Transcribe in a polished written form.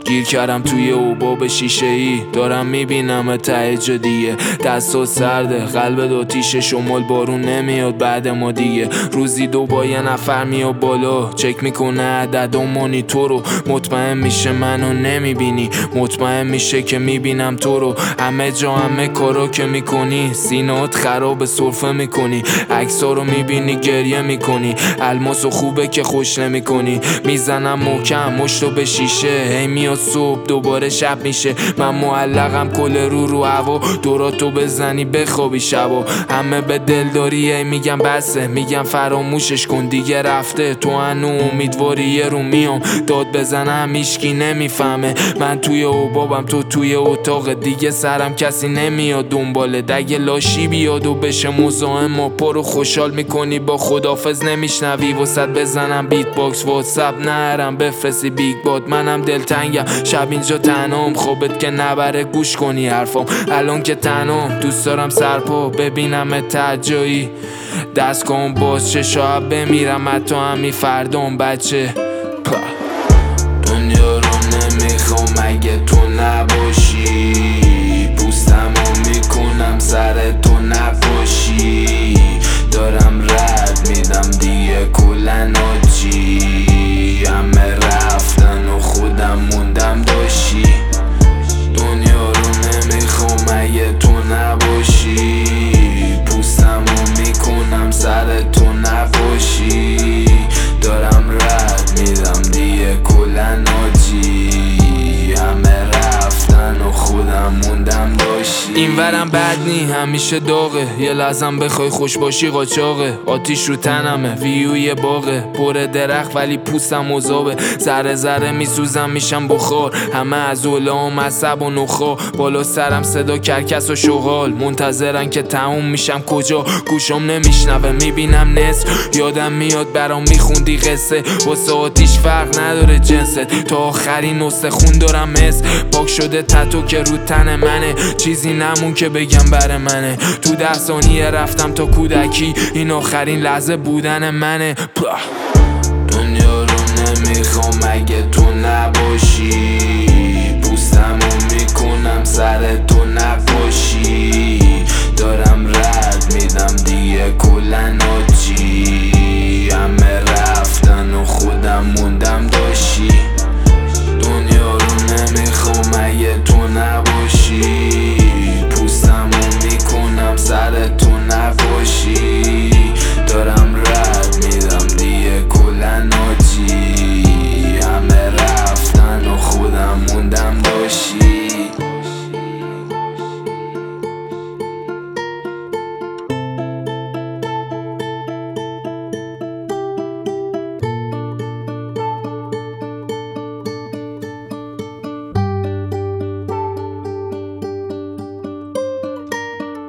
گیر کردم توی حباب شیشه ای، دارم میبینم ته جا دیگه. دستات سرده، قلب دو تیشه، شمال بارون نمیاد بعد ما دیگه. روزی 2 با یه نفر میاد بالا، چک میکنه عدد و مانیتور رو. مطمئن میشه منو نمیبینی، مطمئن میشه که میبینم تو رو. همه جا همه کارا که میکنی، سینات خراب سرفه میکنی. عکسا رو میبینی گریه میکنی، الماسو خوبه که خوش نمیکنی. میزنم محکم مشتو به شیشه، هی میاد صبح دوباره شب میشه. من معلقم کل رو هوا، دوراتو بزنی بخوابی شبا. همه به دلداری هی میگم بسه، میگم فراموشش کن دیگه رفته. تو هنو امیدواری یه رو میام داد بزنم هیچکی نمیفهمه. من توی حبابم تو توی اتاق دیگه، سرم کسی نمیاد دنباله. دگه لاشی بیاد و بشه مزاحم ما، پرو خوشحال میکنی با خدافظ نمیشنوی. وسط بزنم بیت باکس واتساپ نرم بفرستی بیگ باد. منم دلتنگم شب اینجا تنهام، خوبت که نبره گوش کنی حرفام. الان که تنهام دوست دارم سرپا ببینم تجایی. دست کن باز چه شاید بمیرم حتی همین فردام بچه. دنیا رو نمیخوام اگه تو نباشی، پوستمو میکنم سر تو نباشی. دارم رد میدم دیگه کلن آجی، همه رفتن و خودم موندم داشی. دنیا رو نمیخوام اگه تو نباشی، پوستمو میکنم سر تو نباشی. دارم رد میدم دیگه کلن آجی، همه رفتن و خودم موندم داشی. این ورم بد نی همیشه داغه، یه لحظم بخوای خوش باشی قاچاقه. آتیش رو تنمه ویوی باغه، پر درخت ولی پوستم مذابه. ذره ذره میسوزم میشم بخار، همه از علام عصب و نخا. بالا سرم صدا کرکس و شغال، منتظرن که تموم میشم کجا. گوشم نمیشنوه میبینم نصف، یادم میاد برام میخوندی قصه. واسه آتیش فرق نداره جنست، تا آخرین نسخه خون دارم مثل پاک شده تتو که رو تن منه. چیزی نمون که بگم بر منه، تو 10 ثانیه رفتم تا کودکی، این آخرین لحظه بودن منه. دنیا رو نمیخوام اگه تو نباشی، پوستمو میکنم سر تو نباشی. دارم رد میدم دیگه کلن آجی، همه رفتن و خودم موندم داشی.